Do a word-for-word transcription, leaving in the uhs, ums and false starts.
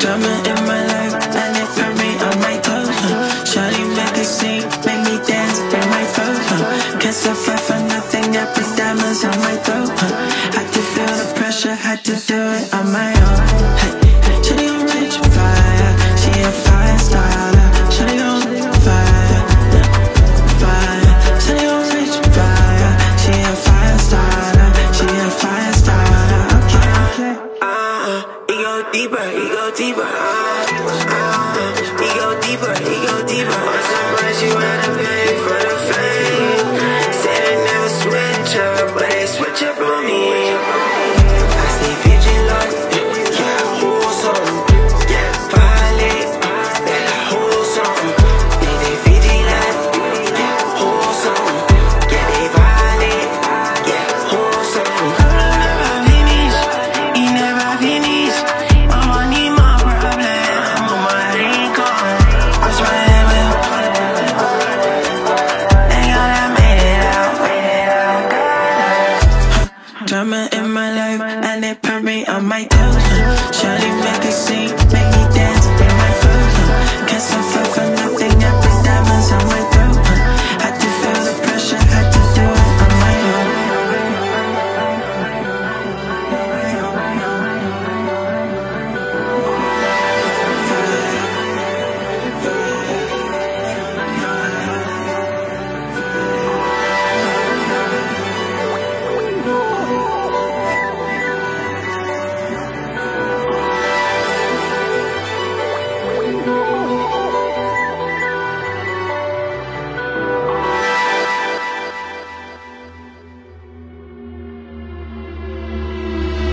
drama in my life, and it put me on my toes, huh? Shawty make a scene, make me dance in my throat, huh? Can't suffer for nothing, I put diamonds on my throat, huh? Had to feel the pressure, had to do it on my own. Hey, shawty on rich fire, she a fire starter. Shawty on fire, fire. Shawty on rich fire, she a fire starter. She a fire starter. Okay, okay. Uh, it go deeper, it go deeper. Uh, uh, it go deeper, it go deeper. I'm so glad you wanna be.